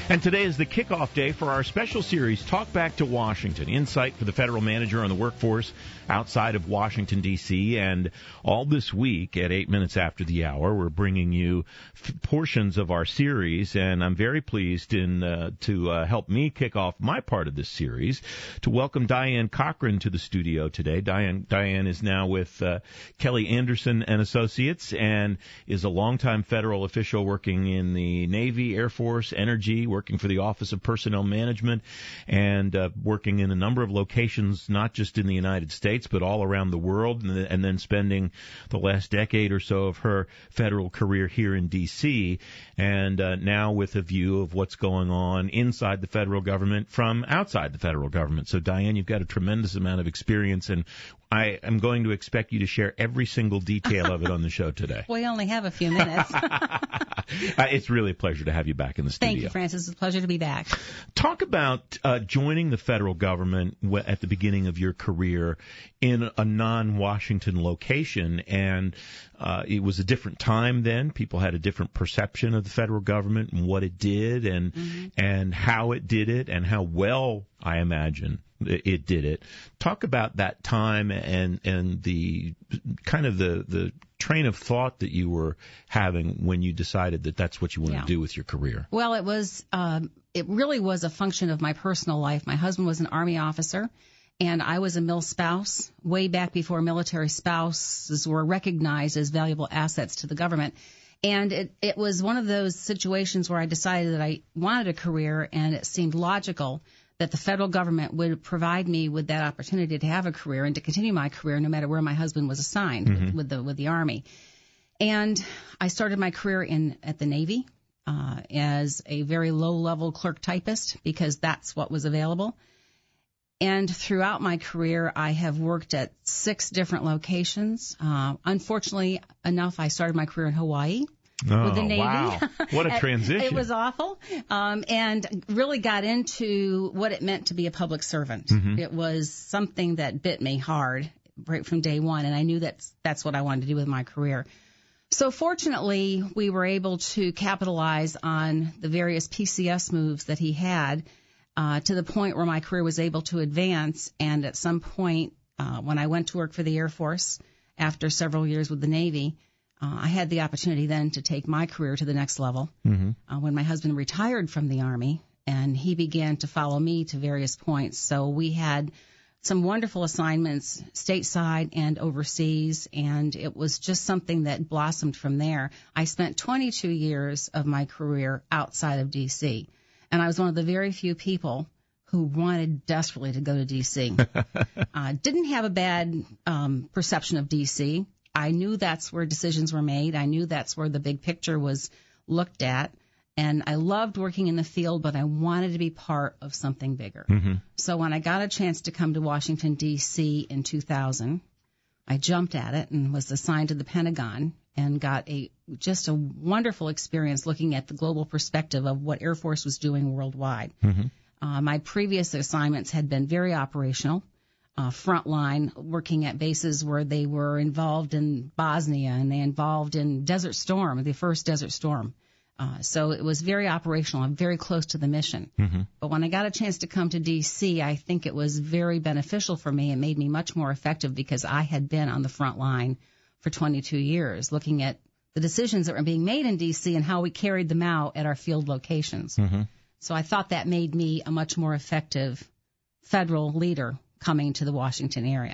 And today is the kickoff day for our special series, Talk Back to Washington, insight for the federal manager on the workforce outside of Washington, D.C. And all this week at 8 minutes after the hour, we're bringing you portions of our series. And I'm very pleased to help me kick off my part of this series to welcome Diane Cochran to the studio today. Diane is now with Kelly Anderson and Associates and is a longtime federal official working in the Navy, Air Force, Energy, working for the Office of Personnel Management, and working in a number of locations, not just in the United States, but all around the world, and then spending the last decade or so of her federal career here in D.C., and now with a view of what's going on inside the federal government from outside the federal government. So, Diane, you've got a tremendous amount of experience, and I am going to expect you to share every single detail of it on the show today. We only have a few minutes. It's really a pleasure to have you back in the studio. Thank you, Francis. It's a pleasure to be back. Talk about joining the federal government at the beginning of your career in a non-Washington location, and it was a different time then. People had a different perception of the federal government and what it did and how it did it and how well, I imagine, it did it. Talk about that time and the kind of the train of thought that you were having when you decided that that's what you wanted to do with your career. Well, it really was a function of my personal life. My husband was an Army officer, and I was a mil spouse way back before military spouses were recognized as valuable assets to the government. And it was one of those situations where I decided that I wanted a career, and it seemed logical that the federal government would provide me with that opportunity to have a career and to continue my career no matter where my husband was assigned with the Army. And I started my career at the Navy as a very low-level clerk typist because that's what was available. And throughout my career, I have worked at 6 different locations. Unfortunately enough, I started my career in Hawaii. With the Navy. Wow. What a transition. It was awful, and really got into what it meant to be a public servant. It was something that bit me hard right from day one, and I knew that's what I wanted to do with my career. So fortunately, we were able to capitalize on the various PCS moves that he had to the point where my career was able to advance, and at some point, when I went to work for the Air Force after several years with the Navy, I had the opportunity then to take my career to the next level when my husband retired from the Army, and he began to follow me to various points. So we had some wonderful assignments stateside and overseas, and it was just something that blossomed from there. I spent 22 years of my career outside of D.C., and I was one of the very few people who wanted desperately to go to D.C. Didn't have a bad perception of D.C., I knew that's where decisions were made. I knew that's where the big picture was looked at. And I loved working in the field, but I wanted to be part of something bigger. So when I got a chance to come to Washington, D.C. in 2000, I jumped at it and was assigned to the Pentagon and got just a wonderful experience looking at the global perspective of what Air Force was doing worldwide. My previous assignments had been very operational. Frontline, working at bases where they were involved in Bosnia and they involved in Desert Storm, the first Desert Storm. So it was very operational and very close to the mission. But when I got a chance to come to D.C., I think it was very beneficial for me. It made me much more effective because I had been on the front line for 22 years, looking at the decisions that were being made in D.C. and how we carried them out at our field locations. So I thought that made me a much more effective federal leader coming to the Washington area.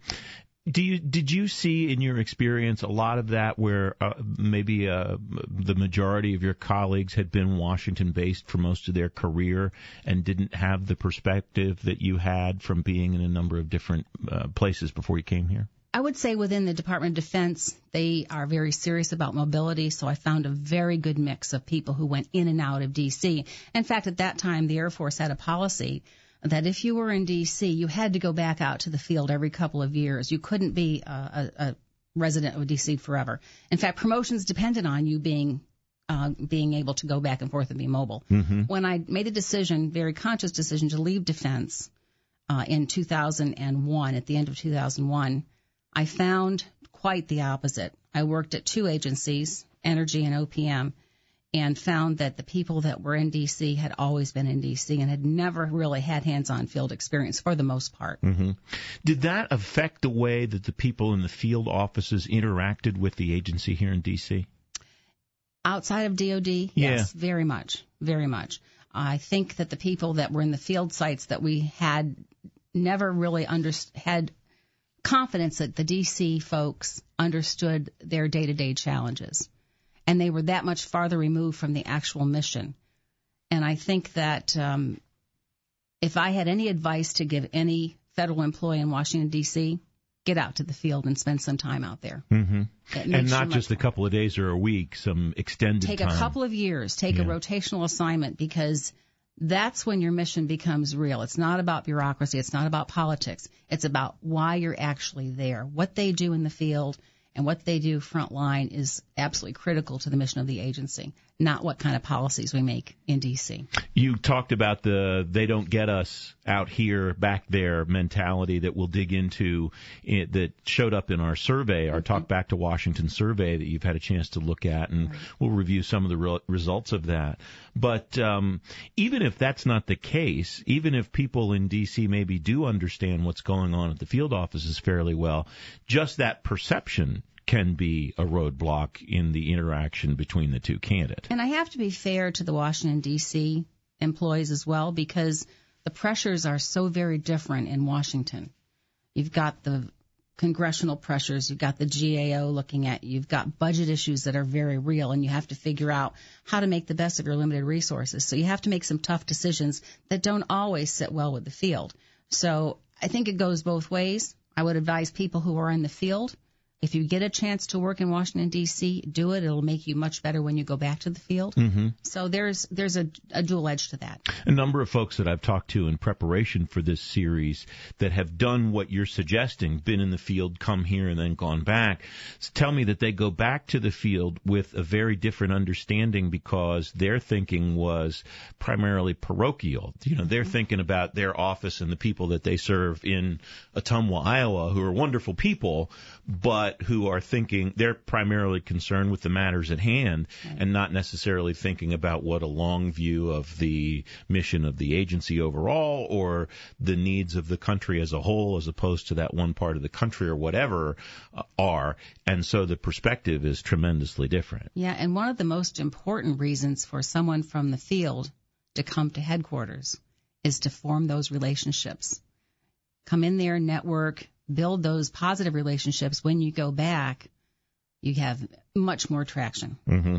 Did you see in your experience a lot of that where maybe the majority of your colleagues had been Washington-based for most of their career and didn't have the perspective that you had from being in a number of different places before you came here? I would say within the Department of Defense, they are very serious about mobility, so I found a very good mix of people who went in and out of D.C. In fact, at that time, the Air Force had a policy that if you were in D.C., you had to go back out to the field every couple of years. You couldn't be a resident of D.C. forever. In fact, promotions depended on you being able to go back and forth and be mobile. When I made a decision, very conscious decision, to leave defense in 2001, at the end of 2001, I found quite the opposite. I worked at 2 agencies, Energy and OPM, and found that the people that were in D.C. had always been in D.C. and had never really had hands-on field experience for the most part. Mm-hmm. Did that affect the way that the people in the field offices interacted with the agency here in D.C.? Outside of DOD, yes, very much, very much. I think that the people that were in the field sites that we had never really had confidence that the D.C. folks understood their day-to-day challenges. And they were that much farther removed from the actual mission. And I think that if I had any advice to give any federal employee in Washington, D.C., get out to the field and spend some time out there. Mm-hmm. And not just a couple of days or a week, some extended time. Take a couple of years. Take a rotational assignment, because that's when your mission becomes real. It's not about bureaucracy. It's not about politics. It's about why you're actually there. What they do in the field and what they do front line is absolutely critical to the mission of the agency, not what kind of policies we make in D.C. You talked about the they don't get us out here, back there mentality that we'll dig into that showed up in our survey, our Talk Back to Washington survey that you've had a chance to look at, and we'll review some of the results of that. But even if that's not the case, even if people in D.C. maybe do understand what's going on at the field offices fairly well, just that perception can be a roadblock in the interaction between the two candidates. And I have to be fair to the Washington, D.C. employees as well, because the pressures are so very different in Washington. You've got the congressional pressures, you've got the GAO looking at you, you've got budget issues that are very real, and you have to figure out how to make the best of your limited resources. So you have to make some tough decisions that don't always sit well with the field. So I think it goes both ways. I would advise people who are in the field, if you get a chance to work in Washington, D.C., do it. It'll make you much better when you go back to the field. Mm-hmm. So there's a dual edge to that. A number of folks that I've talked to in preparation for this series that have done what you're suggesting, been in the field, come here, and then gone back, tell me that they go back to the field with a very different understanding because their thinking was primarily parochial. You know, they're thinking about their office and the people that they serve in Ottumwa, Iowa, who are wonderful people, but who are thinking they're primarily concerned with the matters at hand and not necessarily thinking about what a long view of the mission of the agency overall or the needs of the country as a whole as opposed to that one part of the country or whatever are. And so the perspective is tremendously different. Yeah, and one of the most important reasons for someone from the field to come to headquarters is to form those relationships. Come in there, network, build those positive relationships. When you go back, you have much more traction. Mm-hmm.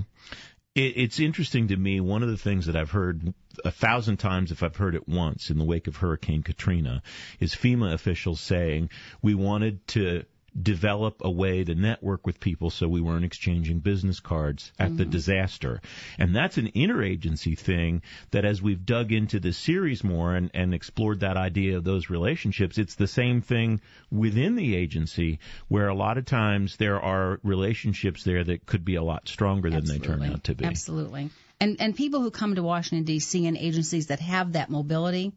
It's interesting to me. One of the things that I've heard 1,000 times, if I've heard it once, in the wake of Hurricane Katrina, is FEMA officials saying we wanted to develop a way to network with people so we weren't exchanging business cards at the disaster. And that's an interagency thing that as we've dug into this series more and explored that idea of those relationships, it's the same thing within the agency where a lot of times there are relationships there that could be a lot stronger than they turn out to be. Absolutely. And people who come to Washington, D.C. and agencies that have that mobility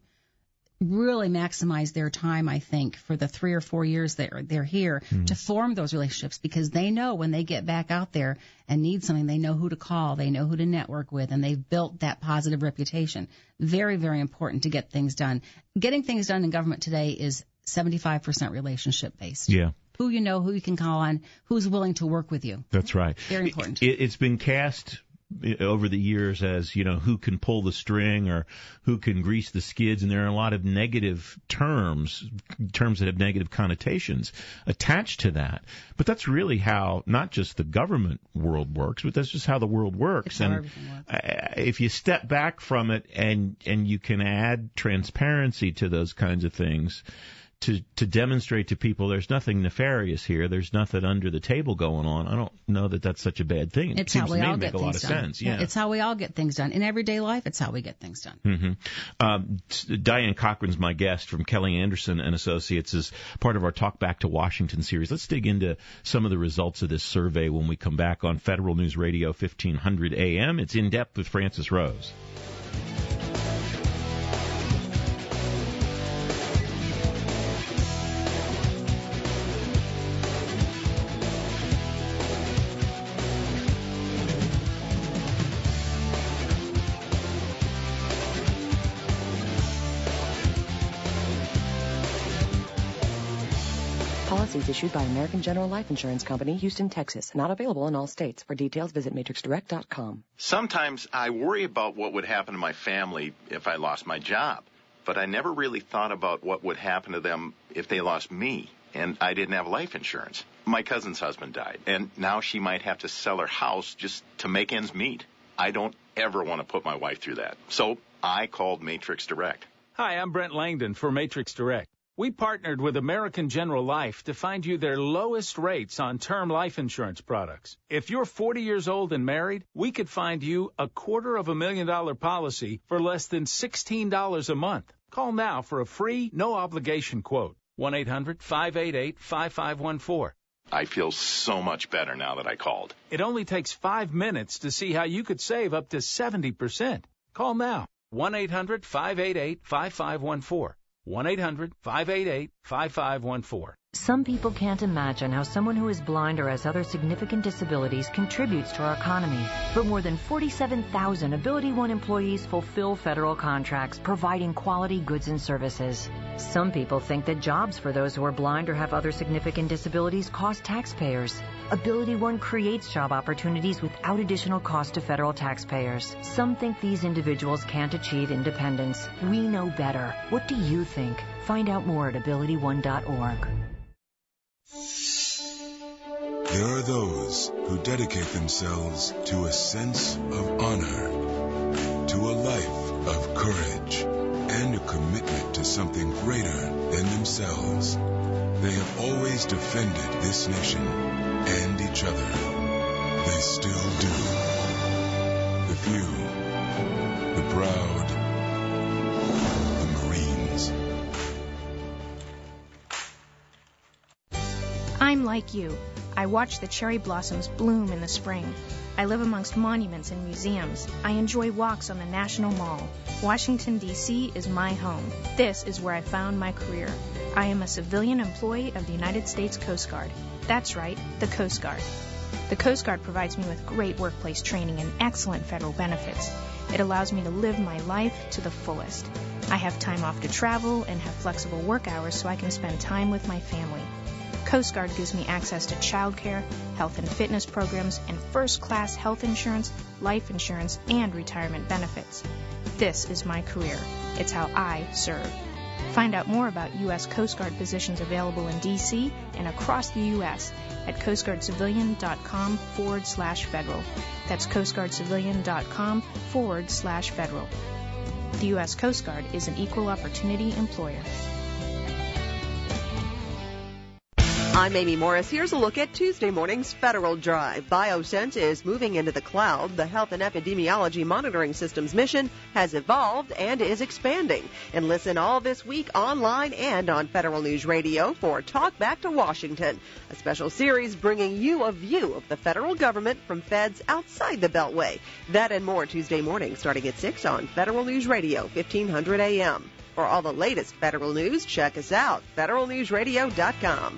really maximize their time, I think, for the 3 or 4 years they're here to form those relationships, because they know when they get back out there and need something, they know who to call, they know who to network with, and they've built that positive reputation. Very, very important to get things done. Getting things done in government today is 75% relationship based. Yeah. Who you know, who you can call on, who's willing to work with you. That's right. Very important. It's been cast over the years as, you know, who can pull the string or who can grease the skids, and there are a lot of negative terms that have negative connotations attached to that. But that's really how not just the government world works, but that's just how the world works. And if you step back from it and you can add transparency to those kinds of things, to demonstrate to people there's nothing nefarious here, there's nothing under the table going on, I don't know that that's such a bad thing. It seems to me to make a lot of sense. Yeah. It's how we all get things done. In everyday life, it's how we get things done. Mm-hmm. Diane Cochran's my guest from Kelly Anderson and Associates as part of our Talk Back to Washington series. Let's dig into some of the results of this survey when we come back on Federal News Radio 1500 AM. It's In Depth with Francis Rose. policies issued by American General Life Insurance Company, Houston, Texas. Not available in all states. For details, visit matrixdirect.com. Sometimes I worry about what would happen to my family if I lost my job, but I never really thought about what would happen to them if they lost me and I didn't have life insurance. My cousin's husband died, and now she might have to sell her house just to make ends meet. I don't ever want to put my wife through that. So I called Matrix Direct. Hi, I'm Brent Langdon for Matrix Direct. We partnered with American General Life to find you their lowest rates on term life insurance products. If you're 40 years old and married, we could find you a $250,000 policy for less than $16 a month. Call now for a free, no-obligation quote. 1-800-588-5514. I feel so much better now that I called. It only takes 5 minutes to see how you could save up to 70%. Call now. 1-800-588-5514. 1-800-588-5514. Some people can't imagine how someone who is blind or has other significant disabilities contributes to our economy. But more than 47,000 Ability One employees fulfill federal contracts, providing quality goods and services. Some people think that jobs for those who are blind or have other significant disabilities cost taxpayers. Ability One creates job opportunities without additional cost to federal taxpayers. Some think these individuals can't achieve independence. We know better. What do you think? Find out more at abilityone.org. There are those who dedicate themselves to a sense of honor, to a life of courage, and a commitment to something greater than themselves. They have always defended this nation and each other. They still do. The few, the proud, the Marines. I'm like you. I watch the cherry blossoms bloom in the spring. I live amongst monuments and museums. I enjoy walks on the National Mall. Washington, D.C. is my home. This is where I found my career. I am a civilian employee of the United States Coast Guard. That's right, the Coast Guard. The Coast Guard provides me with great workplace training and excellent federal benefits. It allows me to live my life to the fullest. I have time off to travel and have flexible work hours so I can spend time with my family. Coast Guard gives me access to childcare, health and fitness programs, and first-class health insurance, life insurance, and retirement benefits. This is my career. It's how I serve. Find out more about U.S. Coast Guard positions available in D.C. and across the U.S. at coastguardcivilian.com/federal. That's coastguardcivilian.com/federal. The U.S. Coast Guard is an equal opportunity employer. I'm Amy Morris. Here's a look at Tuesday morning's Federal Drive. BioSense is moving into the cloud. The Health and Epidemiology Monitoring Systems mission has evolved and is expanding. And listen all this week online and on Federal News Radio for Talk Back to Washington, a special series bringing you a view of the federal government from feds outside the Beltway. That and more Tuesday morning starting at 6 on Federal News Radio, 1500 AM. For all the latest federal news, check us out, federalnewsradio.com.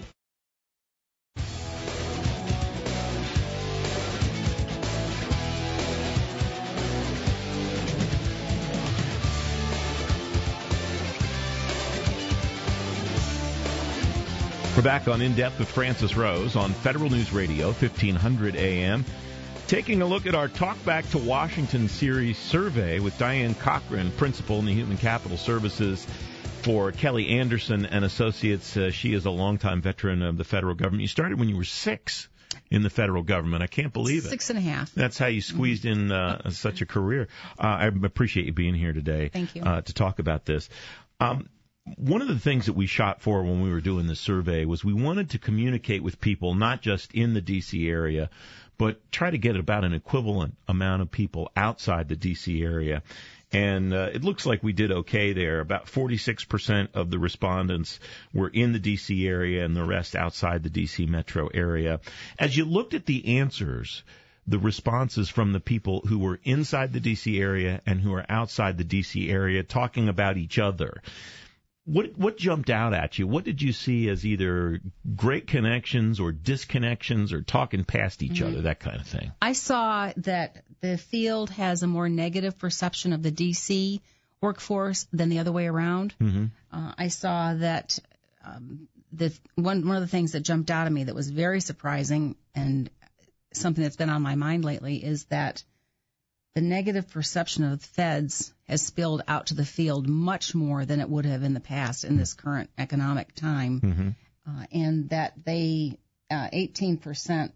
We're back on In Depth with Francis Rose on Federal News Radio, 1500 AM. Taking a look at our Talk Back to Washington series survey with Diane Cochran, principal in the Human Capital Services for Kelly Anderson and Associates. She is a longtime veteran of the federal government. You started when you were 6 in the federal government. I can't believe it. 6.5. That's how you squeezed in such a career. I appreciate you being here today. Thank you. To talk about this. One of the things that we shot for when we were doing this survey was we wanted to communicate with people not just in the D.C. area, but try to get about an equivalent amount of people outside the D.C. area. And it looks like we did okay there. About 46% of the respondents were in the D.C. area and the rest outside the D.C. metro area. As you looked at the answers, the responses from the people who were inside the D.C. area and who are outside the D.C. area talking about each other, what jumped out at you? What did you see as either great connections or disconnections or talking past each other, that kind of thing? I saw that the field has a more negative perception of the D.C. workforce than the other way around. I saw that one of the things that jumped out at me that was very surprising and something that's been on my mind lately is that the negative perception of the feds has spilled out to the field much more than it would have in the past in this current economic time, and that they 18%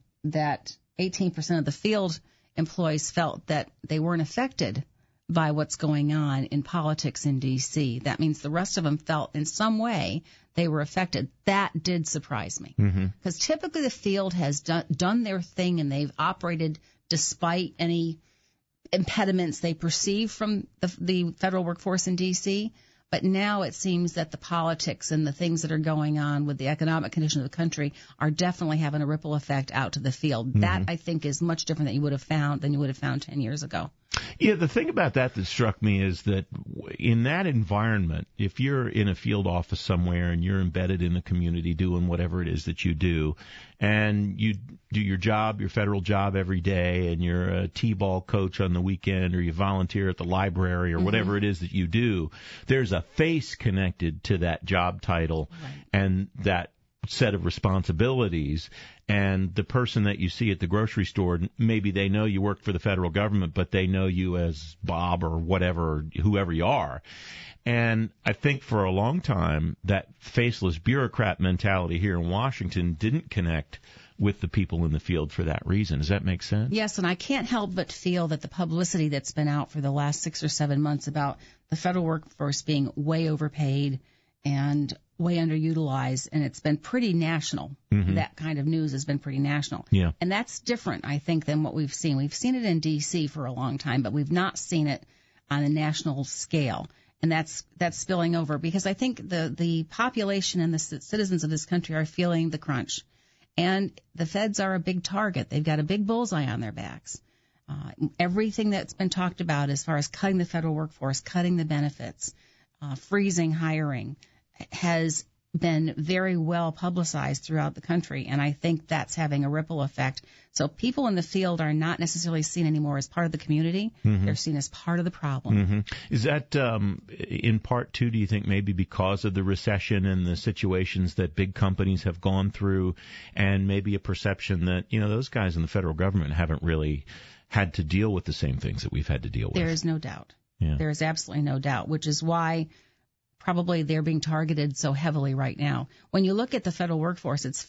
of the field employees felt that they weren't affected by what's going on in politics in D.C. That means the rest of them felt in some way they were affected. That did surprise me, because typically the field has done their thing and they've operated despite any impediments they perceive from the federal workforce in D.C., but now it seems that the politics and the things that are going on with the economic condition of the country are definitely having a ripple effect out to the field. That, I think, is much different than you would have found 10 years ago. Yeah, the thing about that struck me is that in that environment, if you're in a field office somewhere and you're embedded in the community doing whatever it is that you do, and you do your job, your federal job every day, and you're a T-ball coach on the weekend, or you volunteer at the library, or whatever it is that you do, there's a face connected to that job title and that set of responsibilities. And the person that you see at the grocery store, maybe they know you work for the federal government, but they know you as Bob or whatever, whoever you are. And I think for a long time, that faceless bureaucrat mentality here in Washington didn't connect with the people in the field for that reason. Does that make sense? Yes, and I can't help but feel that the publicity that's been out for the last 6 or 7 months about the federal workforce being way overpaid and way underutilized, and it's been pretty national. That kind of news has been pretty national. Yeah. And that's different, I think, than what we've seen. We've seen it in D.C. for a long time, but we've not seen it on a national scale. And that's spilling over because I think the population and the citizens of this country are feeling the crunch. And the feds are a big target. They've got a big bullseye on their backs. Everything that's been talked about as far as cutting the federal workforce, cutting the benefits, freezing hiring, has been very well publicized throughout the country, and I think that's having a ripple effect. So people in the field are not necessarily seen anymore as part of the community. They're seen as part of the problem. Is that in part, too, do you think maybe because of the recession and the situations that big companies have gone through, and maybe a perception that, those guys in the federal government haven't really had to deal with the same things that we've had to deal with? There is no doubt. Yeah. There is absolutely no doubt, which is why probably they're being targeted so heavily right now. When you look at the federal workforce, it's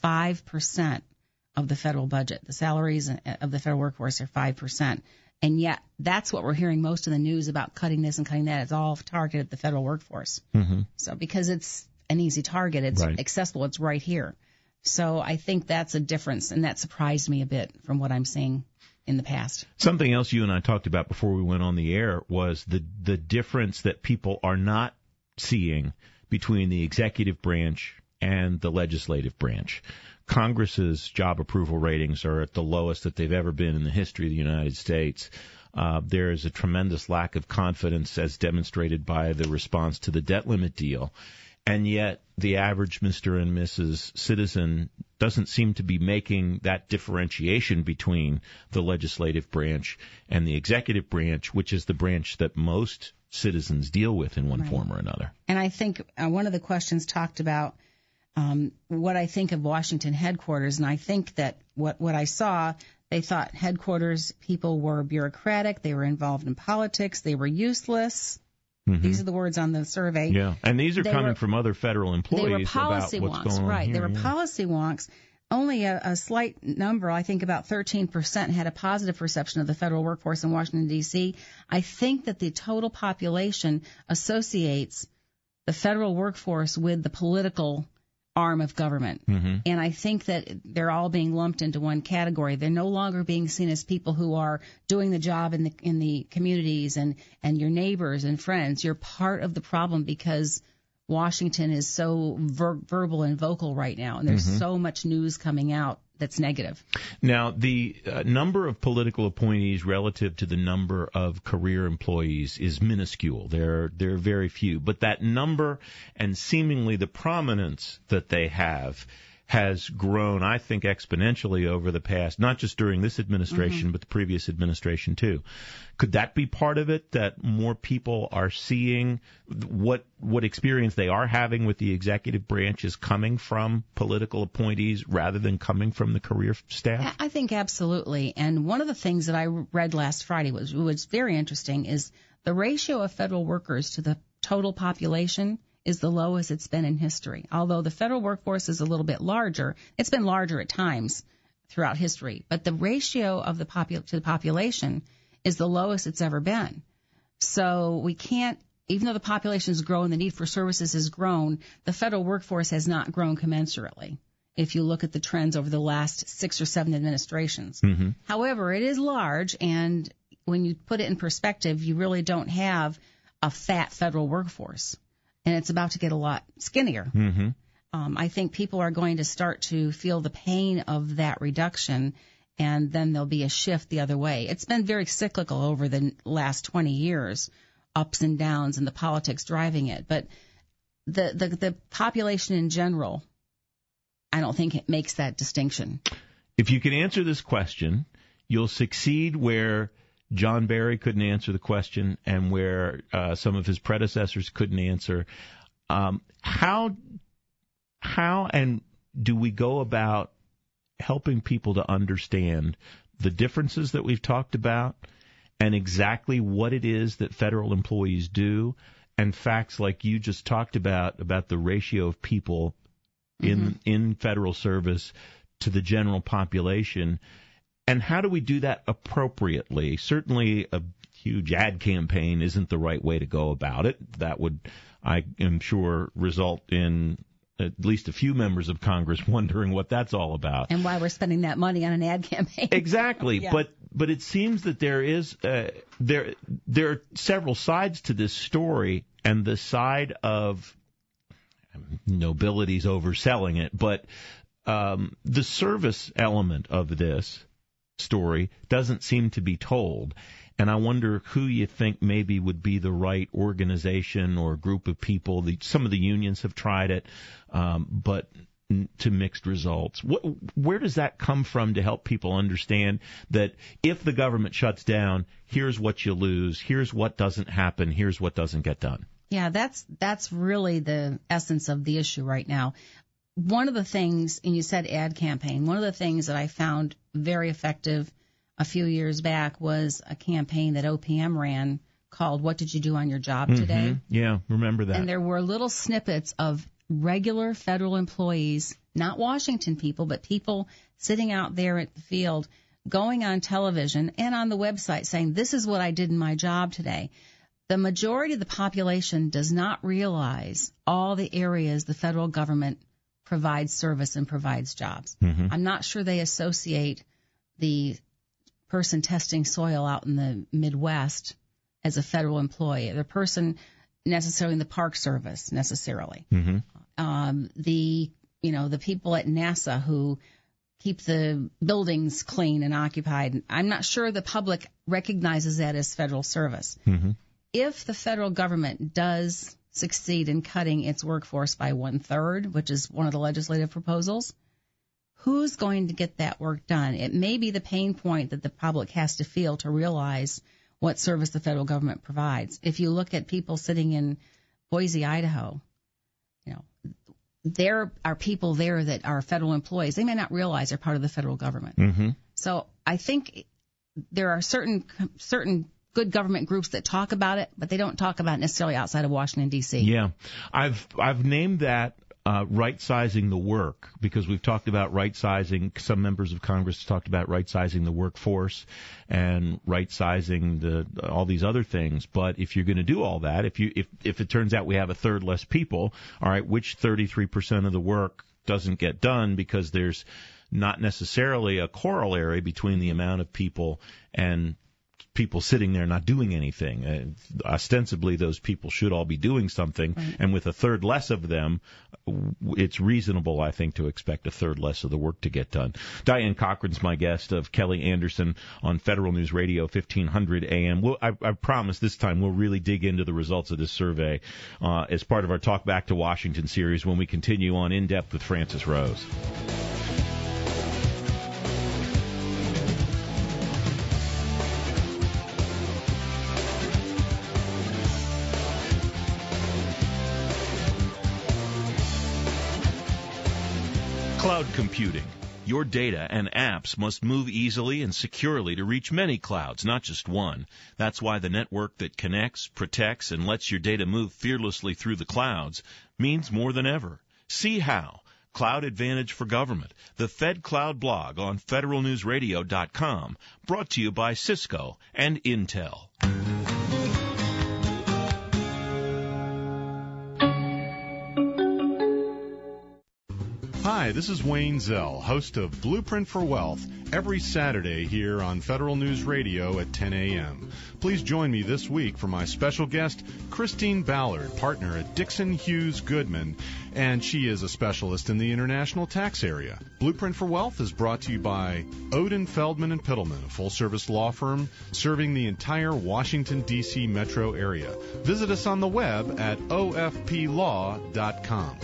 5% of the federal budget. The salaries of the federal workforce are 5%. And yet that's what we're hearing most in the news about cutting this and cutting that. It's all targeted at the federal workforce. So because it's an easy target, it's accessible, it's right here. So I think that's a difference, and that surprised me a bit from what I'm seeing in the past. Something else you and I talked about before we went on the air was the difference that people are not seeing between the executive branch and the legislative branch. Congress's job approval ratings are at the lowest that they've ever been in the history of the United States. There is a tremendous lack of confidence as demonstrated by the response to the debt limit deal. And yet the average Mr. and Mrs. citizen doesn't seem to be making that differentiation between the legislative branch and the executive branch, which is the branch that most citizens deal with in one form or another. And I think one of the questions talked about what I think of Washington headquarters, and I think that what I saw, they thought headquarters people were bureaucratic, they were involved in politics, they were useless. These are the words on the survey. Yeah, and these are coming from other federal employees. They were policy about what's wonks, going on right? Here, They were policy wonks. Only a slight number, I think about 13%, had a positive perception of the federal workforce in Washington, D.C. I think that the total population associates the federal workforce with the political arm of government. And I think that they're all being lumped into one category. They're no longer being seen as people who are doing the job in the communities and your neighbors and friends. You're part of the problem because Washington is so verbal and vocal right now, and there's so much news coming out that's negative. Now, the number of political appointees relative to the number of career employees is minuscule. They're very few. But that number and seemingly the prominence that they have has grown, I think, exponentially over the past, not just during this administration, but the previous administration too. Could that be part of it, that more people are seeing what experience they are having with the executive branch is coming from political appointees rather than coming from the career staff? I think absolutely. And one of the things that I read last Friday was very interesting is the ratio of federal workers to the total population is the lowest it's been in history. Although the federal workforce is a little bit larger, it's been larger at times throughout history, but the ratio of to the population is the lowest it's ever been. So we can't, even though the population has grown, the need for services has grown, the federal workforce has not grown commensurately if you look at the trends over the last 6 or 7 administrations. However, it is large, and when you put it in perspective, you really don't have a fat federal workforce. And it's about to get a lot skinnier. I think people are going to start to feel the pain of that reduction, and then there'll be a shift the other way. It's been very cyclical over the last 20 years, ups and downs, and the politics driving it. But the population in general, I don't think it makes that distinction. If you can answer this question, you'll succeed where John Barry couldn't answer the question and where some of his predecessors couldn't answer. How and do we go about helping people to understand the differences that we've talked about and exactly what it is that federal employees do, and facts like you just talked about the ratio of people in federal service to the general population? And how do we do that appropriately? Certainly a huge ad campaign isn't the right way to go about it. That would, I am sure, result in at least a few members of Congress wondering what that's all about. And why we're spending that money on an ad campaign. Exactly. Yeah. But it seems that there is there are several sides to this story, and the side of nobility's overselling it, but the service element of this story doesn't seem to be told. And I wonder who you think maybe would be the right organization or group of people. Some of the unions have tried it, but to mixed results. Where does that come from to help people understand that if the government shuts down, here's what you lose, here's what doesn't happen, here's what doesn't get done? Yeah, that's really the essence of the issue right now. One of the things, and you said ad campaign, one of the things that I found very effective a few years back was a campaign that OPM ran called What Did You Do on Your Job Today? Yeah, remember that. And there were little snippets of regular federal employees, not Washington people, but people sitting out there at the field, going on television and on the website saying, this is what I did in my job today. The majority of the population does not realize all the areas the federal government provides service and provides jobs. I'm not sure they associate the person testing soil out in the Midwest as a federal employee, the person necessarily in the Park Service necessarily. The people at NASA who keep the buildings clean and occupied. I'm not sure the public recognizes that as federal service. If the federal government does succeed in cutting its workforce by 1/3, which is one of the legislative proposals, who's going to get that work done? It may be the pain point that the public has to feel to realize what service the federal government provides. If you look at people sitting in Boise, Idaho, there are people there that are federal employees. They may not realize they're part of the federal government. So I think there are certain good government groups that talk about it, but they don't talk about it necessarily outside of Washington, D.C. Yeah. I've named that right-sizing the work, because we've talked about right-sizing. Some members of Congress talked about right-sizing the workforce and right-sizing all these other things. But if you're going to do all that, if it turns out we have 1/3 less people, all right, which 33% of the work doesn't get done because there's not necessarily a corollary between the amount of people and people sitting there not doing anything. Ostensibly, those people should all be doing something, right. And with a third less of them, it's reasonable, I think, to expect a third less of the work to get done. Diane Cochran's my guest of Kelly Anderson on Federal News Radio, 1500 AM. I promise this time we'll really dig into the results of this survey as part of our Talk Back to Washington series when we continue on In Depth with Francis Rose. Cloud computing. Your data and apps must move easily and securely to reach many clouds, not just one. That's why the network that connects, protects, and lets your data move fearlessly through the clouds means more than ever. See how. Cloud Advantage for Government, the Fed Cloud blog on federalnewsradio.com, brought to you by Cisco and Intel. Hi, this is Wayne Zell, host of Blueprint for Wealth, every Saturday here on Federal News Radio at 10 a.m. Please join me this week for my special guest, Christine Ballard, partner at Dixon Hughes Goodman, and she is a specialist in the international tax area. Blueprint for Wealth is brought to you by Odin, Feldman & Pittleman, a full-service law firm serving the entire Washington, D.C. metro area. Visit us on the web at ofplaw.com.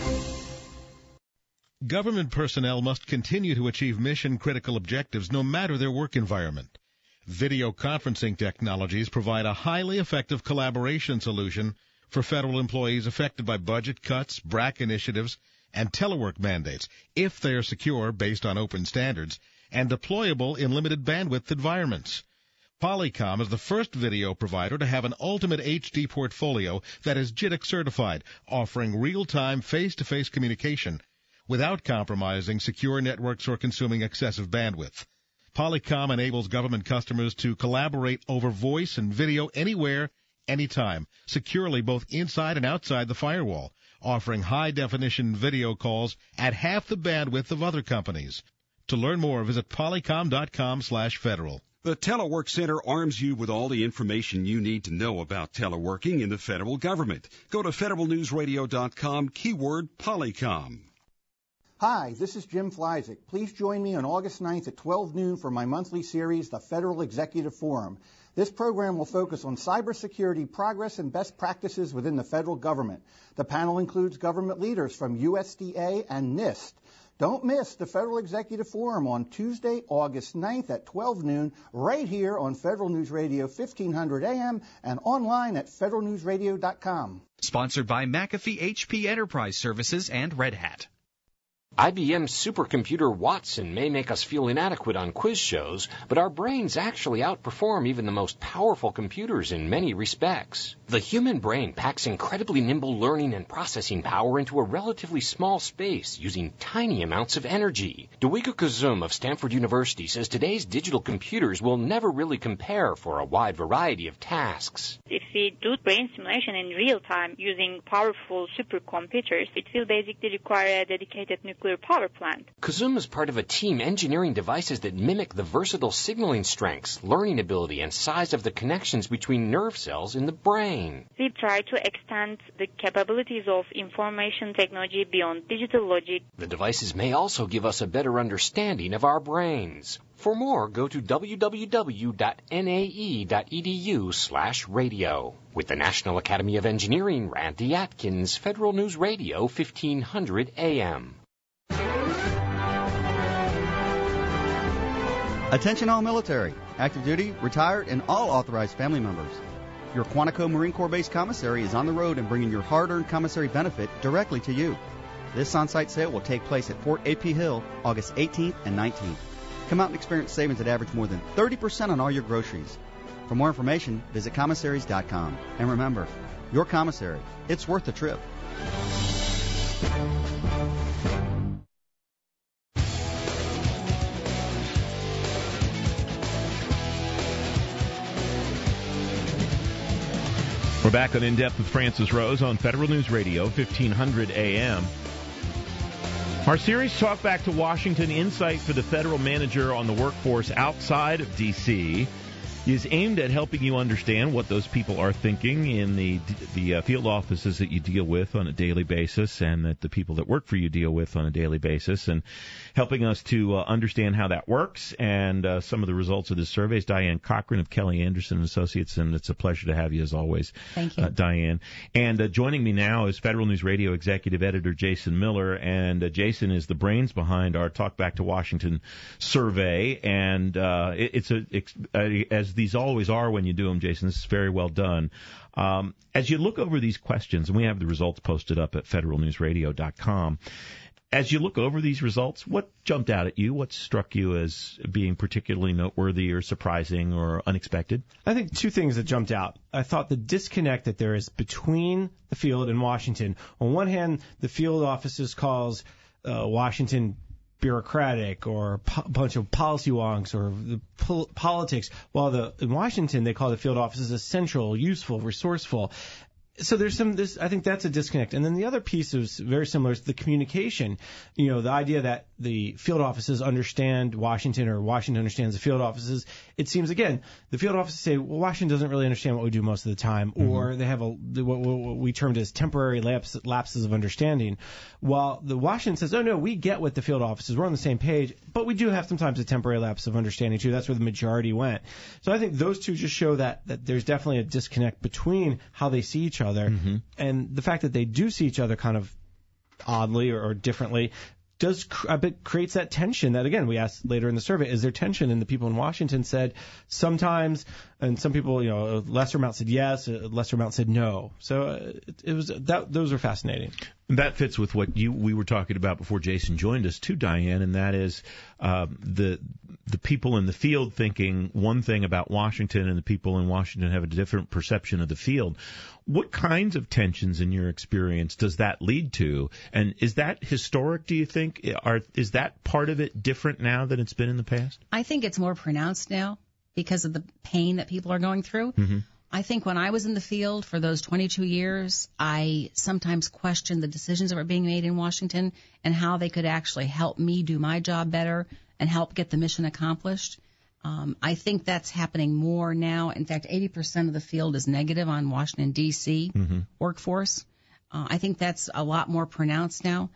Government personnel must continue to achieve mission-critical objectives no matter their work environment. Video conferencing technologies provide a highly effective collaboration solution for federal employees affected by budget cuts, BRAC initiatives, and telework mandates, if they are secure based on open standards and deployable in limited bandwidth environments. Polycom is the first video provider to have an ultimate HD portfolio that is JITC certified, offering real-time face-to-face communication without compromising secure networks or consuming excessive bandwidth. Polycom enables government customers to collaborate over voice and video anywhere, anytime, securely both inside and outside the firewall, offering high-definition video calls at half the bandwidth of other companies. To learn more, visit polycom.com/federal. The Telework Center arms you with all the information you need to know about teleworking in the federal government. Go to federalnewsradio.com, keyword Polycom. Hi, this is Jim Fleisig. Please join me on August 9th at 12 noon for my monthly series, The Federal Executive Forum. This program will focus on cybersecurity progress and best practices within the federal government. The panel includes government leaders from USDA and NIST. Don't miss the Federal Executive Forum on Tuesday, August 9th at 12 noon, right here on Federal News Radio 1500 AM and online at federalnewsradio.com. Sponsored by McAfee HP Enterprise Services and Red Hat. IBM's supercomputer Watson may make us feel inadequate on quiz shows, but our brains actually outperform even the most powerful computers in many respects. The human brain packs incredibly nimble learning and processing power into a relatively small space using tiny amounts of energy. Dewika Kazum of Stanford University says today's digital computers will never really compare for a wide variety of tasks. If we do brain simulation in real time using powerful supercomputers, it will basically require a dedicated nuclear power plant. Kazum is part of a team engineering devices that mimic the versatile signaling strengths, learning ability, and size of the connections between nerve cells in the brain. We try to extend the capabilities of information technology beyond digital logic. The devices may also give us a better understanding of our brains. For more, go to www.nae.edu/radio. With the National Academy of Engineering, Randy Atkins, Federal News Radio, 1500 AM. Attention all military, active duty, retired, and all authorized family members. Your Quantico Marine Corps Base Commissary is on the road and bringing your hard-earned commissary benefit directly to you. This on-site sale will take place at Fort A.P. Hill, August 18th and 19th. Come out and experience savings that average more than 30% on all your groceries. For more information, visit commissaries.com. And remember, your commissary, it's worth the trip. We're back on In Depth with Francis Rose on Federal News Radio, 1500 AM. Our series, Talk Back to Washington, insight for the federal manager on the workforce outside of D.C. is aimed at helping you understand what those people are thinking in the field offices that you deal with on a daily basis, and that the people that work for you deal with on a daily basis, and helping us to understand how that works and some of the results of this survey is Diane Cochran of Kelly Anderson Associates, and it's a pleasure to have you as always. Thank you, Diane. And joining me now is Federal News Radio Executive Editor Jason Miller, and Jason is the brains behind our Talk Back to Washington survey, and as these always are when you do them, Jason, this is very well done. As you look over these questions, and we have the results posted up at federalnewsradio.com, as you look over these results, what jumped out at you? What struck you as being particularly noteworthy or surprising or unexpected? I think two things that jumped out. I thought the disconnect that there is between the field and Washington. On one hand, the field offices calls Washington bureaucratic or a bunch of policy wonks or the politics, while in Washington they call the field offices essential, useful, resourceful. So there's I think that's a disconnect. And then the other piece is very similar is the communication. You know, the idea that the field offices understand Washington or Washington understands the field offices. It seems, again, the field offices say, well, Washington doesn't really understand what we do most of the time, or they have what we termed as temporary lapses of understanding. While the Washington says, oh, no, we get what the field offices, we're on the same page, but we do have sometimes a temporary lapse of understanding, too. That's where the majority went. So I think those two just show that there's definitely a disconnect between how they see each other and the fact that they do see each other kind of oddly or differently creates that tension that, again, we asked later in the survey, is there tension? And the people in Washington said sometimes, and some people, you know, a lesser amount said yes, a lesser amount said no. So those are fascinating. And that fits with what we were talking about before Jason joined us too, Diane, and that is the people in the field thinking one thing about Washington, and the people in Washington have a different perception of the field. What kinds of tensions in your experience does that lead to? And is that historic, do you think? Is that part of it different now than it's been in the past? I think it's more pronounced now because of the pain that people are going through. I think when I was in the field for those 22 years, I sometimes questioned the decisions that were being made in Washington and how they could actually help me do my job better and help get the mission accomplished. I think that's happening more now. In fact, 80% of the field is negative on Washington, D.C. workforce. I think that's a lot more pronounced now.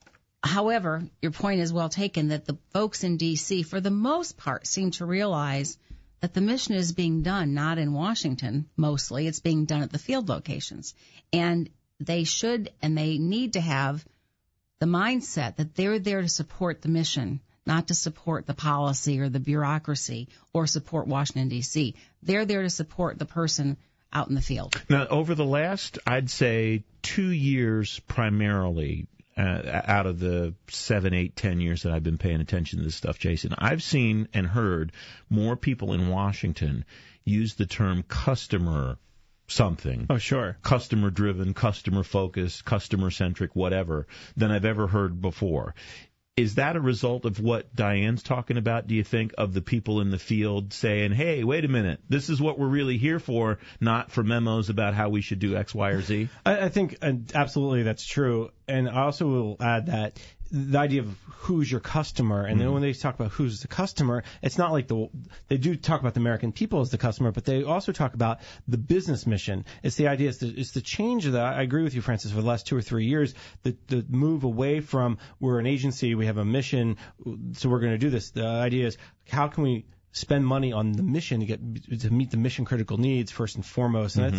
However, your point is well taken that the folks in D.C., for the most part, seem to realize that the mission is being done not in Washington mostly. It's being done at the field locations. And they should and they need to have the mindset that they're there to support the mission, not to support the policy or the bureaucracy or support Washington, D.C. They're there to support the person out in the field. Now, over the last, I'd say, 2 years primarily, out of the 7, 8, 10 years that I've been paying attention to this stuff, Jason, I've seen and heard more people in Washington use the term customer something. Oh, sure. Customer-driven, customer-focused, customer-centric, whatever, than I've ever heard before. Is that a result of what Diane's talking about, do you think, of the people in the field saying, hey, wait a minute, this is what we're really here for, not for memos about how we should do X, Y, or Z? I think absolutely that's true. And I also will add that the idea of who's your customer, and then when they talk about who's the customer, it's not like they do talk about the American people as the customer, but they also talk about the business mission. It's the idea, it's the change of that. I agree with you, Francis, for the last 2 or 3 years, the move away from we're an agency, we have a mission, so we're going to do this. The idea is how can we spend money on the mission to meet the mission critical needs first and foremost. And I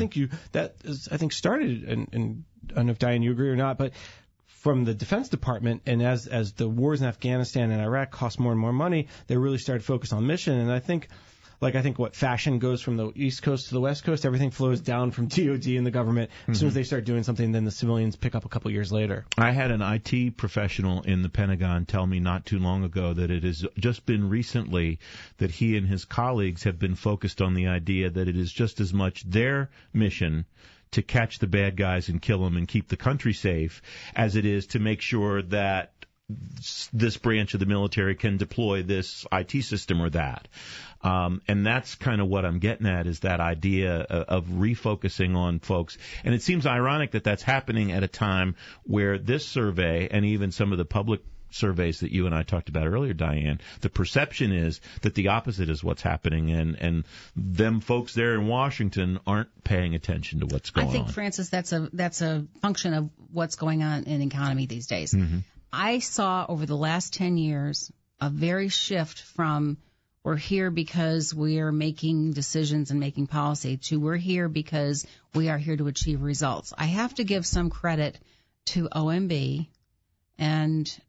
think started, and I don't know if Diane you agree or not, but from the Defense Department, and as the wars in Afghanistan and Iraq cost more and more money, they really started to focus on mission. And I think what fashion goes from the East Coast to the West Coast, everything flows down from DOD and the government. As soon as they start doing something, then the civilians pick up a couple years later. I had an IT professional in the Pentagon tell me not too long ago that it has just been recently that he and his colleagues have been focused on the idea that it is just as much their mission to catch the bad guys and kill them and keep the country safe as it is to make sure that this branch of the military can deploy this IT system or that. And that's kind of what I'm getting at, is that idea of refocusing on folks. And it seems ironic that that's happening at a time where this survey and even some of the public surveys that you and I talked about earlier, Diane, the perception is that the opposite is what's happening, and them folks there in Washington aren't paying attention to what's going on. I think, Francis, that's a function of what's going on in the economy these days. Mm-hmm. I saw over the last 10 years a very shift from we're here because we are making decisions and making policy to we're here because we are here to achieve results. I have to give some credit to OMB and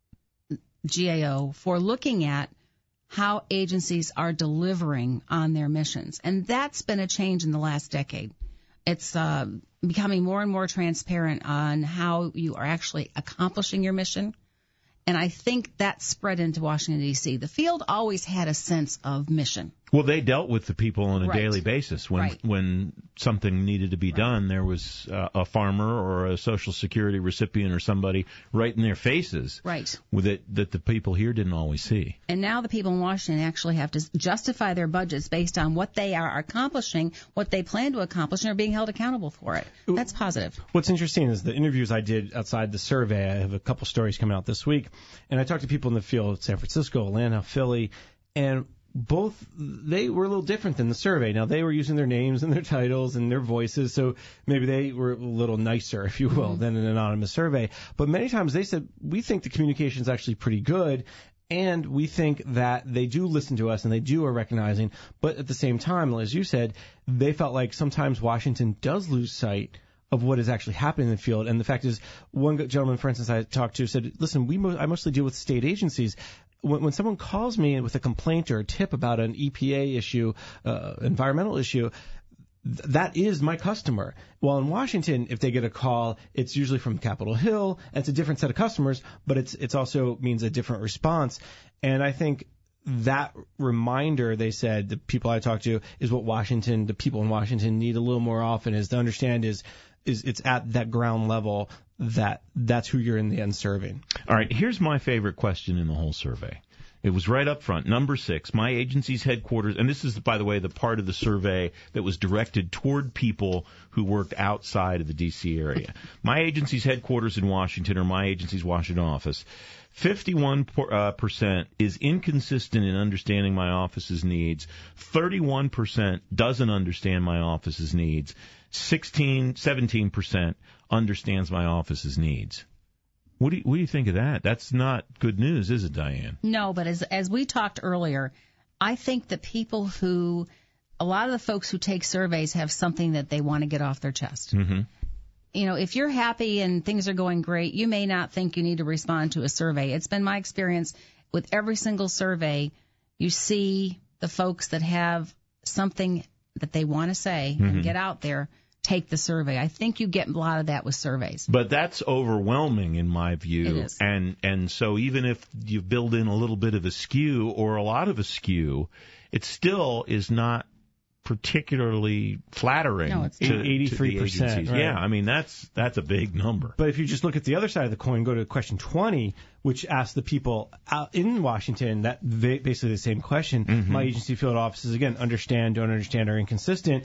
GAO for looking at how agencies are delivering on their missions. And that's been a change in the last decade. It's becoming more and more transparent on how you are actually accomplishing your mission. And I think that spread into Washington, D.C. The field always had a sense of mission. Well, they dealt with the people on a Right. daily basis. When Right. when something needed to be done, there was a farmer or a Social Security recipient or somebody right in their faces Right. with it that the people here didn't always see. And now the people in Washington actually have to justify their budgets based on what they are accomplishing, what they plan to accomplish, and are being held accountable for it. That's positive. What's interesting is the interviews I did outside the survey. I have a couple stories coming out this week, and I talked to people in the field, San Francisco, Atlanta, Philly, and both, they were a little different than the survey. Now, they were using their names and their titles and their voices, so maybe they were a little nicer, if you will, than an anonymous survey. But many times they said, we think the communication is actually pretty good, and we think that they do listen to us and they do are recognizing. But at the same time, as you said, they felt like sometimes Washington does lose sight of what is actually happening in the field. And the fact is, one gentleman, for instance, I talked to said, listen, I mostly deal with state agencies. When someone calls me with a complaint or a tip about an EPA issue, environmental issue, that is my customer. While in Washington, if they get a call, it's usually from Capitol Hill, and it's a different set of customers, but it's also means a different response. And I think that reminder, they said, the people I talked to, is what the people in Washington need a little more often, is to understand is it's at that ground level that's who you're in the end serving. All right, here's my favorite question in the whole survey. It was right up front, number 6, my agency's headquarters, and this is, by the way, the part of the survey that was directed toward people who worked outside of the D.C. area. My agency's headquarters in Washington, or my agency's Washington office, 51% is inconsistent in understanding my office's needs. 31% doesn't understand my office's needs. 17% understands my office's needs. What do you think of that? That's not good news, is it, Diane? No, but as we talked earlier, I think that a lot of the folks who take surveys have something that they want to get off their chest. Mm-hmm. You know, if you're happy and things are going great, you may not think you need to respond to a survey. It's been my experience with every single survey, you see the folks that have something that they want to say and get out there, take the survey. I think you get a lot of that with surveys. But that's overwhelming in my view. It is. And so even if you build in a little bit of a skew or a lot of a skew, it still is not particularly flattering. No, it's to 83%. Right? Yeah, I mean that's a big number. But if you just look at the other side of the coin, go to question 20, which asks the people out in Washington that basically the same question. My agency field offices, again, understand, don't understand, are inconsistent.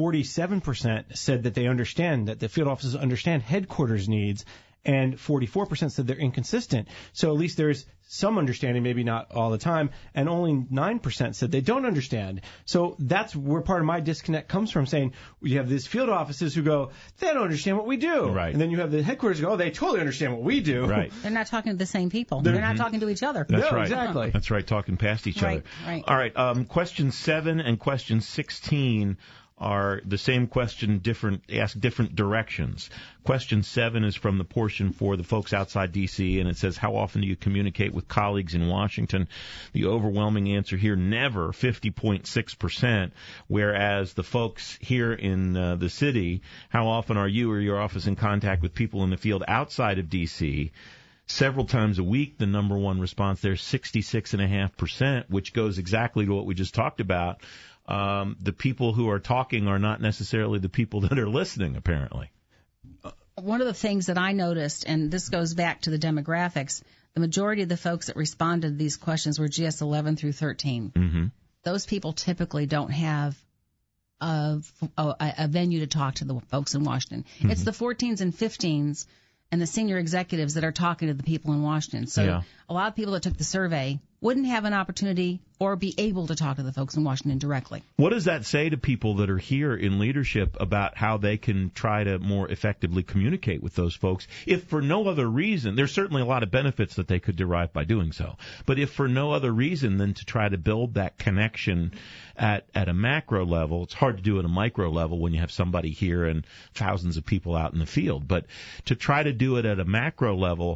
47% said that they understand, that the field offices understand headquarters needs, and 44% said they're inconsistent. So at least there's some understanding, maybe not all the time, and only 9% said they don't understand. So that's where part of my disconnect comes from, saying you have these field offices who go, they don't understand what we do. Right. And then you have the headquarters who go, oh, they totally understand what we do. Right. They're not talking to the same people. They're not talking to each other. That's No, right. exactly. That's right, talking past each Right, other. right. All right, question 7 and question 16 are the same question, ask different directions. Question 7 is from the portion for the folks outside D.C., and it says, how often do you communicate with colleagues in Washington? The overwhelming answer here, never, 50.6%, whereas the folks here in the city, how often are you or your office in contact with people in the field outside of D.C.? Several times a week, the number one response there is 66.5%, which goes exactly to what we just talked about. The people who are talking are not necessarily the people that are listening, apparently. One of the things that I noticed, and this goes back to the demographics, the majority of the folks that responded to these questions were GS 11 through 13. Mm-hmm. Those people typically don't have a venue to talk to the folks in Washington. It's the 14s and 15s and the senior executives that are talking to the people in Washington. So a lot of people that took the survey wouldn't have an opportunity or be able to talk to the folks in Washington directly. What does that say to people that are here in leadership about how they can try to more effectively communicate with those folks? If for no other reason, there's certainly a lot of benefits that they could derive by doing so, but if for no other reason than to try to build that connection at a macro level, it's hard to do at a micro level when you have somebody here and thousands of people out in the field, but to try to do it at a macro level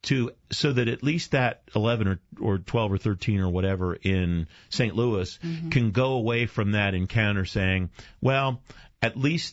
so that at least that 11 or 12 or 13 or whatever in St. Louis can go away from that encounter saying, well, at least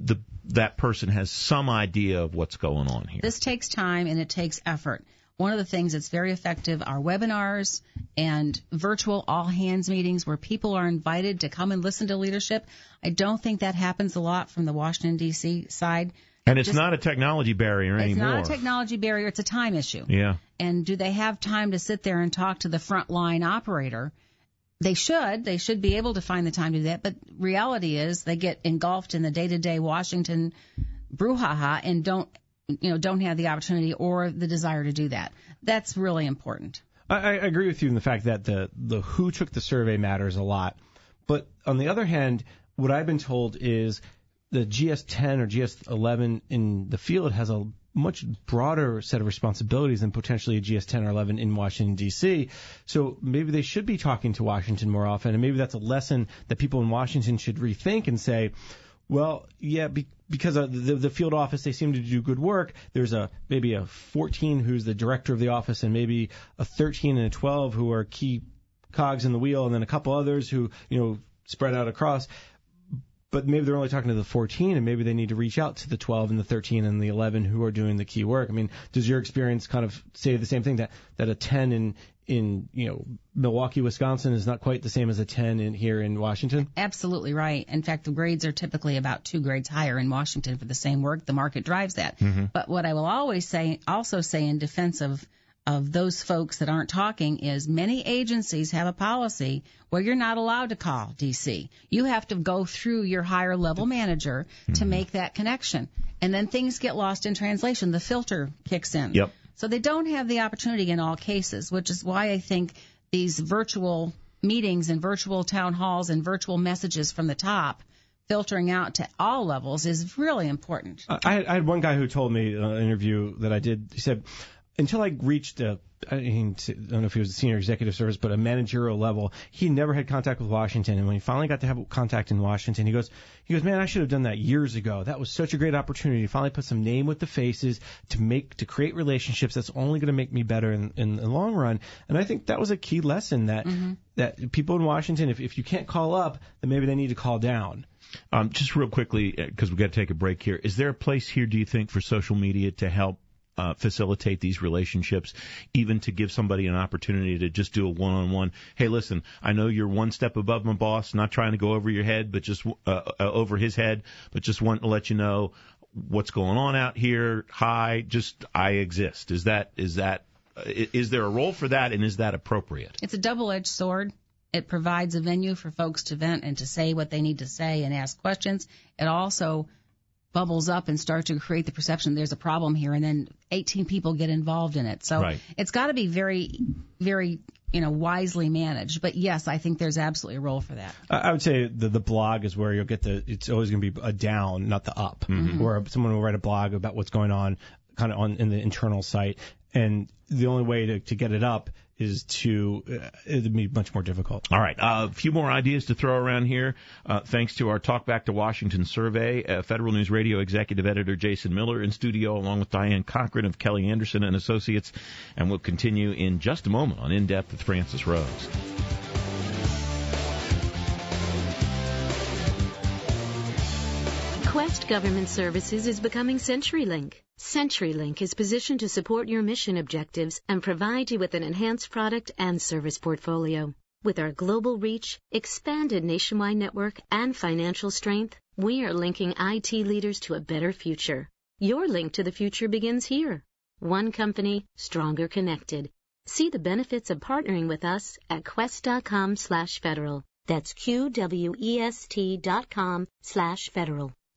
that person has some idea of what's going on here. This takes time and it takes effort. One of the things that's very effective are webinars and virtual all-hands meetings where people are invited to come and listen to leadership. I don't think that happens a lot from the Washington, D.C. side. And it's not a technology barrier anymore. It's not a technology barrier. It's a time issue. Yeah. And do they have time to sit there and talk to the frontline operator? They should. They should be able to find the time to do that. But reality is they get engulfed in the day-to-day Washington brouhaha and don't have the opportunity or the desire to do that. That's really important. I agree with you in the fact that the who took the survey matters a lot. But on the other hand, what I've been told is the GS-10 or GS-11 in the field has a much broader set of responsibilities than potentially a GS-10 or 11 in Washington, D.C. So maybe they should be talking to Washington more often, and maybe that's a lesson that people in Washington should rethink and say, well, yeah, because the field office, they seem to do good work. There's maybe a 14 who's the director of the office and maybe a 13 and a 12 who are key cogs in the wheel, and then a couple others who, spread out across. But maybe they're only talking to the 14, and maybe they need to reach out to the 12 and the 13 and the 11 who are doing the key work. I mean, does your experience kind of say the same thing, that a 10 in Milwaukee, Wisconsin is not quite the same as a 10 here in Washington? Absolutely right. In fact, the grades are typically about 2 grades higher in Washington for the same work. The market drives that. Mm-hmm. But what I will also say in defense of those folks that aren't talking is many agencies have a policy where you're not allowed to call D.C. You have to go through your higher level manager to make that connection. And then things get lost in translation. The filter kicks in. Yep. So they don't have the opportunity in all cases, which is why I think these virtual meetings and virtual town halls and virtual messages from the top filtering out to all levels is really important. I had one guy who told me in an interview that I did, he said, until I reached I don't know if he was a senior executive service, but a managerial level, he never had contact with Washington. And when he finally got to have contact in Washington, he goes, man, I should have done that years ago. That was such a great opportunity to finally put some name with the faces, to create relationships. That's only going to make me better in the long run. And I think that was a key lesson that people in Washington, if you can't call up, then maybe they need to call down. Just real quickly, because we've got to take a break here. Is there a place here, do you think, for social media to help facilitate these relationships, even to give somebody an opportunity to just do a one-on-one? Hey, listen, I know you're one step above my boss, not trying to go over your head, but just over his head, but just want to let you know what's going on out here. Hi, just I exist. Is there a role for that, and is that appropriate? It's a double-edged sword. It provides a venue for folks to vent and to say what they need to say and ask questions. It also bubbles up and starts to create the perception there's a problem here, and then 18 people get involved in it. So It's got to be very, very, wisely managed. But yes, I think there's absolutely a role for that. I would say the blog is where you'll get it's always going to be a down, not the up, where someone will write a blog about what's going on kind of in the internal site. And the only way to get it up is it'd be much more difficult. All right. A few more ideas to throw around here. Thanks to our Talk Back to Washington survey. Federal News Radio Executive Editor Jason Miller in studio, along with Diane Cochran of Kelly Anderson and Associates. And we'll continue in just a moment on In Depth with Francis Rose. Quest Government Services is becoming CenturyLink. CenturyLink is positioned to support your mission objectives and provide you with an enhanced product and service portfolio. With our global reach, expanded nationwide network, and financial strength, we are linking IT leaders to a better future. Your link to the future begins here. One company, stronger connected. See the benefits of partnering with us at quest.com/federal. That's QWEST.com/federal.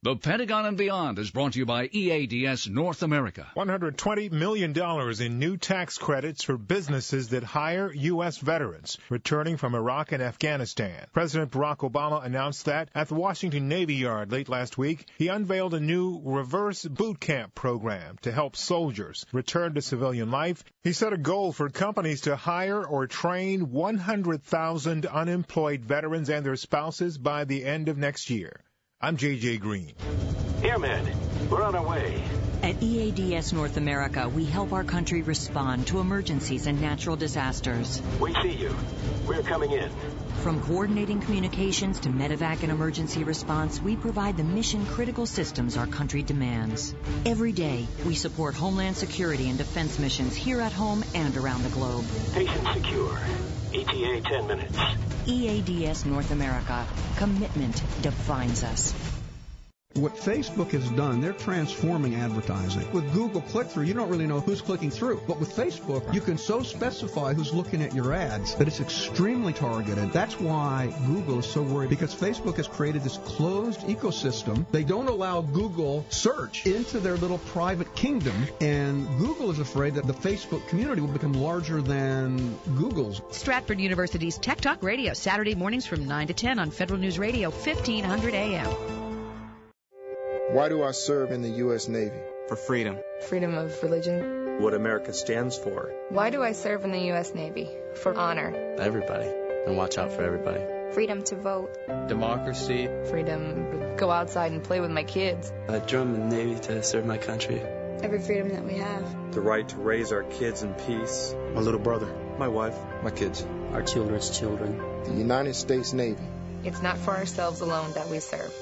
The Pentagon and Beyond is brought to you by EADS North America. $120 million in new tax credits for businesses that hire U.S. veterans returning from Iraq and Afghanistan. President Barack Obama announced that at the Washington Navy Yard late last week. He unveiled a new reverse boot camp program to help soldiers return to civilian life. He set a goal for companies to hire or train 100,000 unemployed veterans and their spouses by the end of next year. I'm J.J. Green. Airmen, we're on our way. At EADS North America, we help our country respond to emergencies and natural disasters. We see you. We're coming in. From coordinating communications to medevac and emergency response, we provide the mission-critical systems our country demands. Every day, we support Homeland Security and defense missions here at home and around the globe. Patient secure. ETA 10 minutes. EADS North America. Commitment defines us. What Facebook has done, they're transforming advertising. With Google click-through, you don't really know who's clicking through. But with Facebook, you can so specify who's looking at your ads that it's extremely targeted. That's why Google is so worried, because Facebook has created this closed ecosystem. They don't allow Google search into their little private kingdom, and Google is afraid that the Facebook community will become larger than Google's. Stratford University's Tech Talk Radio, Saturday mornings from 9 to 10 on Federal News Radio, 1500 AM. Why do I serve in the U.S. Navy? For freedom. Freedom of religion. What America stands for. Why do I serve in the U.S. Navy? For honor. Everybody. And watch out for everybody. Freedom to vote. Democracy. Freedom to go outside and play with my kids. I joined the Navy to serve my country. Every freedom that we have. The right to raise our kids in peace. My little brother. My wife. My kids. Our children's children. The United States Navy. It's not for ourselves alone that we serve.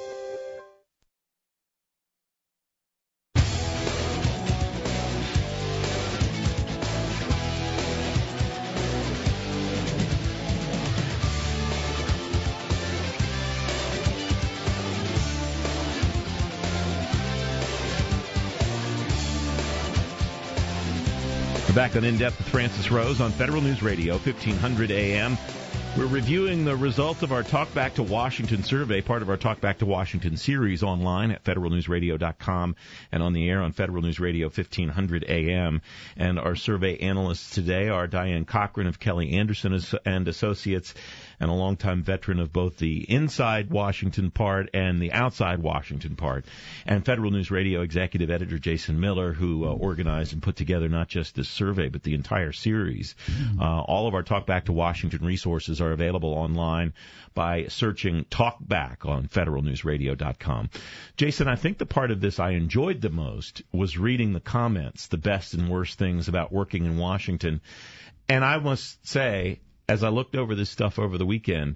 We're back on In Depth with Francis Rose on Federal News Radio, 1500 AM. We're reviewing the results of our Talk Back to Washington survey, part of our Talk Back to Washington series online at federalnewsradio.com and on the air on Federal News Radio 1500 AM. And our survey analysts today are Diane Cochran of Kelly Anderson and Associates, and a longtime veteran of both the inside Washington part and the outside Washington part, and Federal News Radio executive editor Jason Miller, who organized and put together not just this survey but the entire series. All of our Talk Back to Washington resources are available online by searching Talkback on federalnewsradio.com. Jason, I think the part of this I enjoyed the most was reading the comments, the best and worst things about working in Washington. And I must say, as I looked over this stuff over the weekend,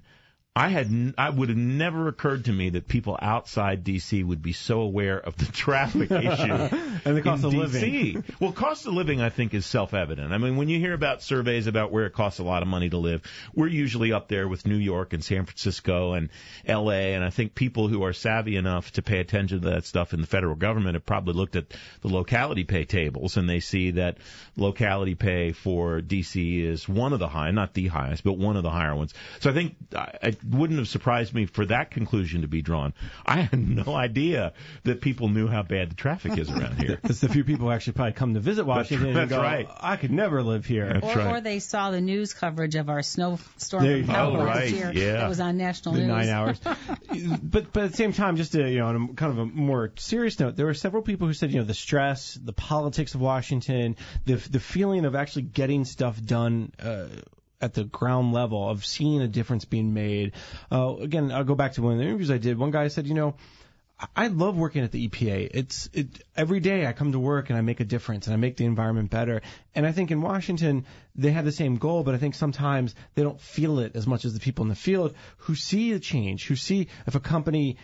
I would have never occurred to me that people outside D.C. would be so aware of the traffic issue and the cost in of D.C. living. Well, cost of living, I think, is self-evident. I mean, when you hear about surveys about where it costs a lot of money to live, we're usually up there with New York and San Francisco and L.A., and I think people who are savvy enough to pay attention to that stuff in the federal government have probably looked at the locality pay tables, and they see that locality pay for D.C. is one of the high, not the highest, but one of the higher ones. So I think it wouldn't have surprised me for that conclusion to be drawn. I had no idea that people knew how bad the traffic is around here. It's the few people who actually probably come to visit Washington and go, right. I could never live here. Or they saw the news coverage of our snowstorm last year that was on national news. 9 hours. but at the same time, just to, on a kind of a more serious note, there were several people who said, the stress, the politics of Washington, the feeling of actually getting stuff done at the ground level, of seeing a difference being made. Again, I'll go back to one of the interviews I did. One guy said, I love working at the EPA. Every day I come to work and I make a difference and I make the environment better. And I think in Washington they have the same goal, but I think sometimes they don't feel it as much as the people in the field who see the change, who see if a company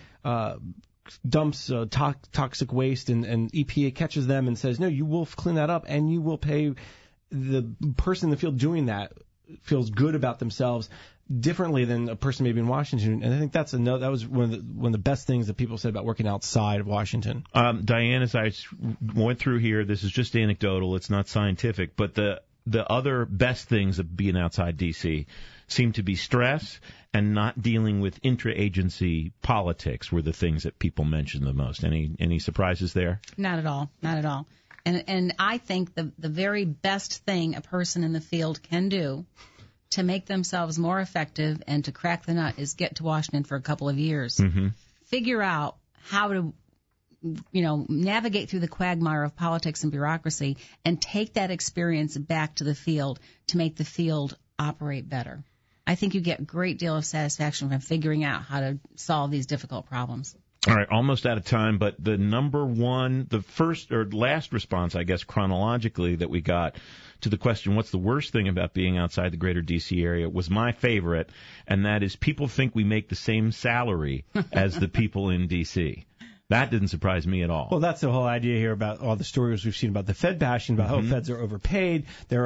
dumps toxic waste and EPA catches them and says, no, you will clean that up and you will pay the person in the field doing that feels good about themselves differently than a person maybe in Washington. And I think that was one of the best things that people said about working outside of Washington. Diane, as I went through here, this is just anecdotal, it's not scientific, but the the other best things of being outside D.C. seem to be stress and not dealing with intra-agency politics were the things that people mentioned the most. Any surprises there? Not at all. Not at all. And I think the very best thing a person in the field can do to make themselves more effective and to crack the nut is get to Washington for a couple of years. Mm-hmm. Figure out how to, navigate through the quagmire of politics and bureaucracy and take that experience back to the field to make the field operate better. I think you get a great deal of satisfaction from figuring out how to solve these difficult problems. All right, almost out of time, but the number one, the first or last response, I guess, chronologically that we got to the question, what's the worst thing about being outside the greater D.C. area, was my favorite, and that is people think we make the same salary as the people in D.C. That didn't surprise me at all. Well, that's the whole idea here about all the stories we've seen about the Fed bashing, about how feds are overpaid. They're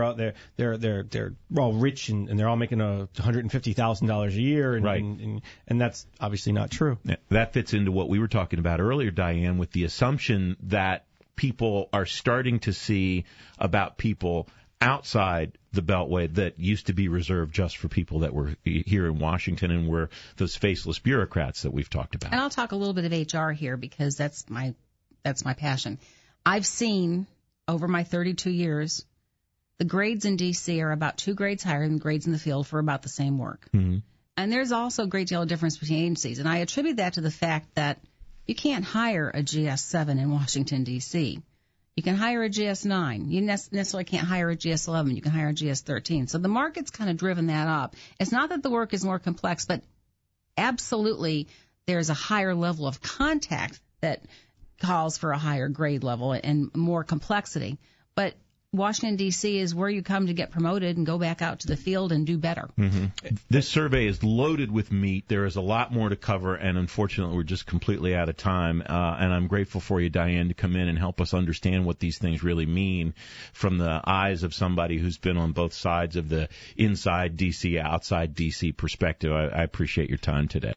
all rich and they're all making $150,000 a year, and, right? And that's obviously not true. That fits into what we were talking about earlier, Diane, with the assumption that people are starting to see about people outside the Beltway that used to be reserved just for people that were here in Washington and were those faceless bureaucrats that we've talked about. And I'll talk a little bit of HR here because that's my passion. I've seen over my 32 years, the grades in D.C. are about 2 grades higher than grades in the field for about the same work. Mm-hmm. And there's also a great deal of difference between agencies. And I attribute that to the fact that you can't hire a GS-7 in Washington, D.C. You can hire a GS-9. You necessarily can't hire a GS-11. You can hire a GS-13. So the market's kind of driven that up. It's not that the work is more complex, but absolutely there's a higher level of contact that calls for a higher grade level and more complexity. But Washington, D.C. is where you come to get promoted and go back out to the field and do better. Mm-hmm. This survey is loaded with meat. There is a lot more to cover, and unfortunately, we're just completely out of time. And I'm grateful for you, Diane, to come in and help us understand what these things really mean from the eyes of somebody who's been on both sides of the inside D.C., outside D.C. perspective. I appreciate your time today.